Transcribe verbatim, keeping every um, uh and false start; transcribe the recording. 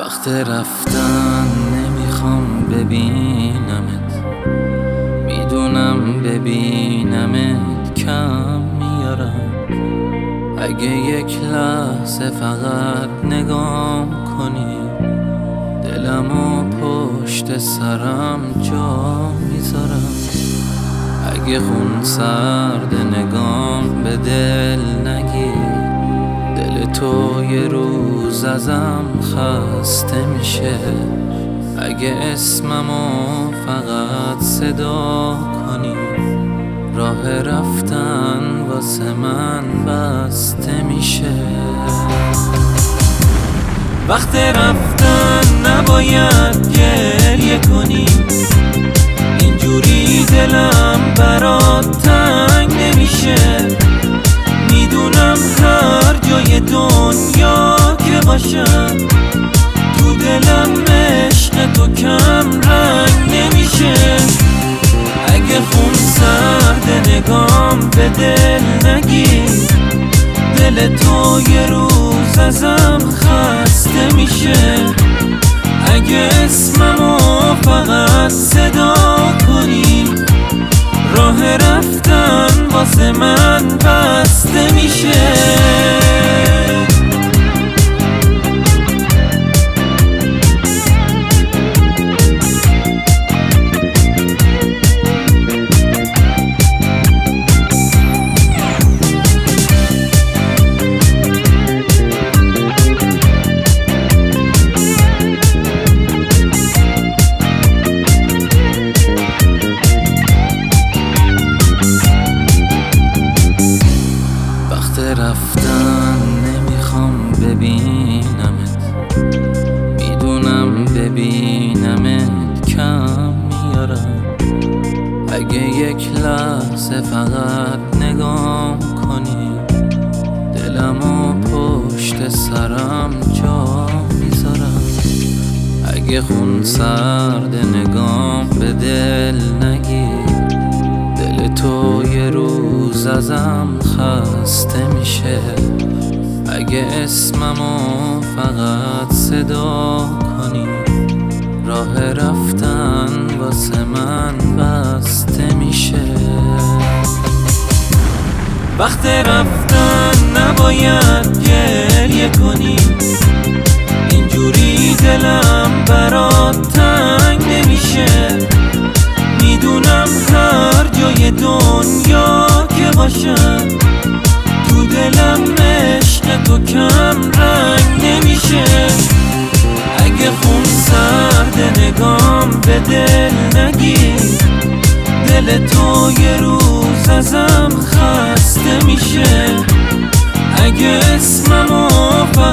وقت رفتن نمیخوام ببینمت، میدونم ببینمت کم میارم. اگه یک لحظه فقط نگام کنی، دلمو پشت سرم جا میذارم. اگه خون سرد نگام به دل نگیر، دل تو یه روز ازم خسته میشه. اگه اسممو فقط صدا کنی، راه رفتن واسه من بسته میشه. وقت رفتن نباید گریه کنی، اینجوری دلم برات تنگ نمیشه. میدونم هر جای دنیا که باشم، تو دلم عشق تو کم رنگ نمیشه. اگه خون سرد نگام به دل نگیر، دل تو یه روز ازم خسته میشه. اگه اسممو فقط صدا کنی، راه رفتن واسه من بسته میشه. رفتن نمیخوام ببینمت، میدونم ببینمت کم میارم. اگه یک لحظه فقط نگام کنی، دلمو پشت سرم جا میذارم. اگه خون سرد نگام به دل نگیر، دل تو یه روز ازم خسته میشه. اگه اسممو فقط صدا کنی، راه رفتن واسه من بسته میشه. وقت رفتن نباید گریه کنی، اینجوری دلم برات تنگ نمیشه. میدونم هر جای دنیا که باشم، تو دلم عشق تو کم رنگ نمیشه. اگه خون سرد نگام به دل نگیر، دل تو یه روز ازم خسته میشه. اگه اسممو